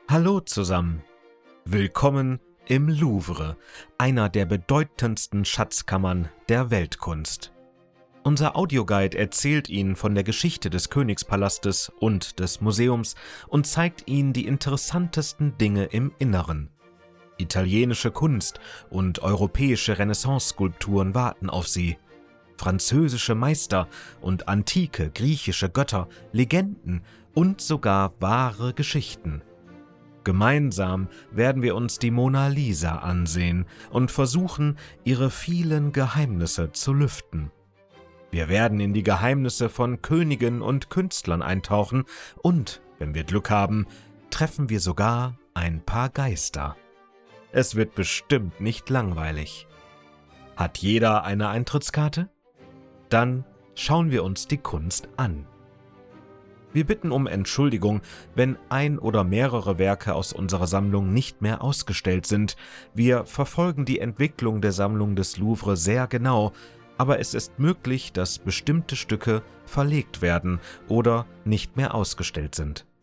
Hallo zusammen. Willkommen im Louvre, einer der bedeutendsten Schatzkammern der Weltkunst. Unser Audioguide erzählt Ihnen von der Geschichte des Königspalastes und des Museums und zeigt Ihnen die interessantesten Dinge im Inneren. Italienische Kunst und europäische Renaissance-Skulpturen warten auf Sie. Französische Meister und antike griechische Götter, Legenden und sogar wahre Geschichten. Gemeinsam werden wir uns die Mona Lisa ansehen und versuchen, ihre vielen Geheimnisse zu lüften. Wir werden in die Geheimnisse von Königen und Künstlern eintauchen und, wenn wir Glück haben, treffen wir sogar ein paar Geister. Es wird bestimmt nicht langweilig. Hat jeder eine Eintrittskarte? Dann schauen wir uns die Kunst an. Wir bitten um Entschuldigung, wenn ein oder mehrere Werke aus unserer Sammlung nicht mehr ausgestellt sind. Wir verfolgen die Entwicklung der Sammlung des Louvre sehr genau, aber es ist möglich, dass bestimmte Stücke verlegt werden oder nicht mehr ausgestellt sind.